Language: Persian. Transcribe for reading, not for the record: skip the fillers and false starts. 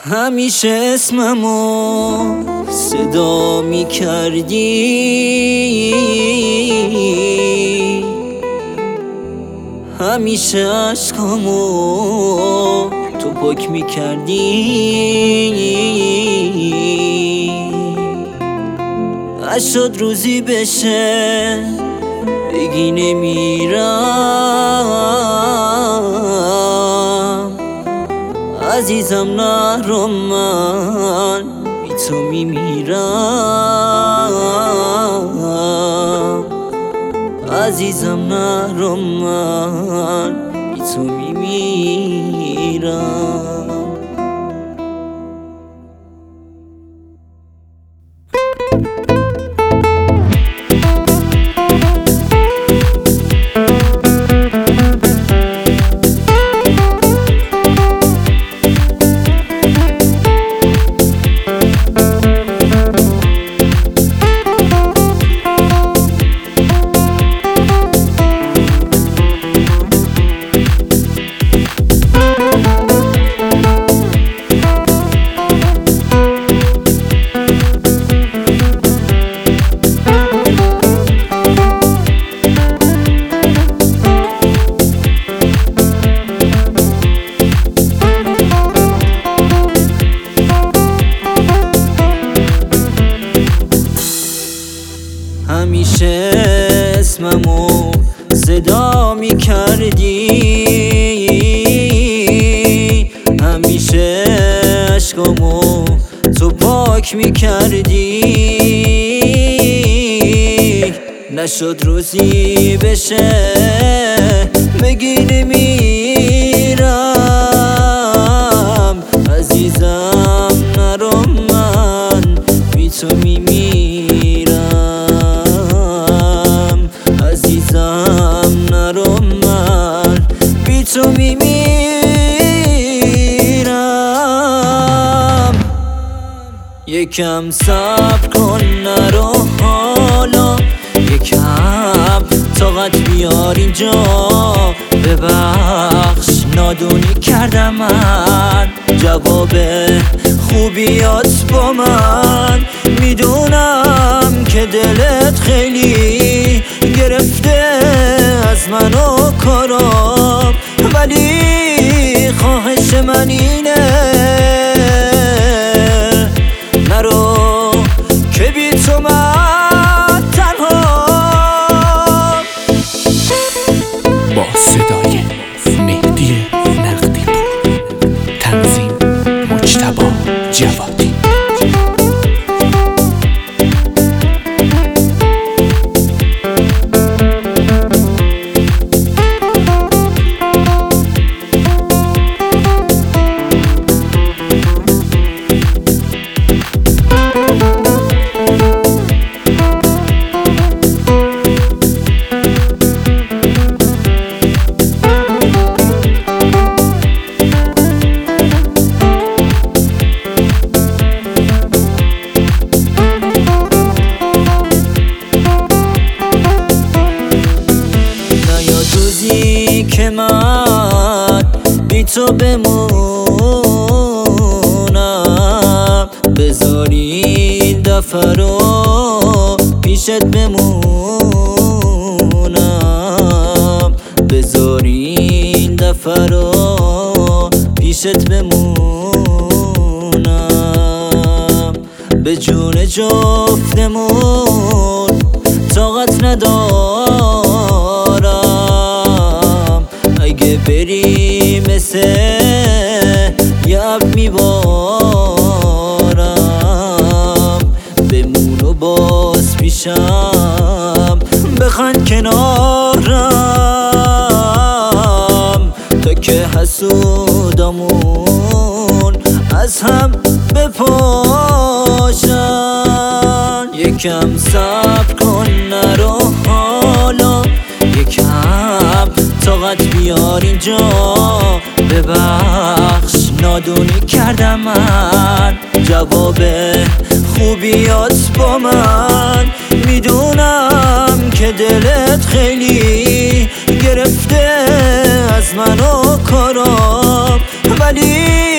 همیشه اسممو صدا می کردی، همیشه عشقامو تو پاک می کردی. شد روزی بشه بگی نمیرم، عزیزم نرو من بی تو میمیرم، عزیزم نرو من بی تو میمیرم. همیشه اسممو صدا می کردی، همیشه عشقامو تو پاک می کردی. نشد روزی بشه بگی نمیرم، عزیزم نرو من بی تو میمیرم، عزیزم نرو من بی تو میمیرم. یکم صبر کن نرو حالا، یکم طاقت بیار اینجا، ببخش نادونی کردم من، جواب خوبیات با من. میدونم که دلت خیلی گرفته از من و کارام، ولی خواهش من اینه نرو که بی تو من تنها. با صدای مهدی نقدی پور، تنظیم مجتبی جوادی. که من بی تو بمونم، بذاری این دفعه رو پیشت بمونم، بذاری این دفعه رو پیشت بمونم. به جون جفتمون طاقت ندارم، اگه بری مثل یه اب میبارم. بمون و باز پیشم بخند کنارم، تا که حسودامون از هم بپاشن. یکم صبر کن نرو حالا، یکم طاقت بیار اینجا، ببخش نادونی کردم من، جواب خوبیات با من. میدونم که دلت خیلی گرفته از من و کارام، ولی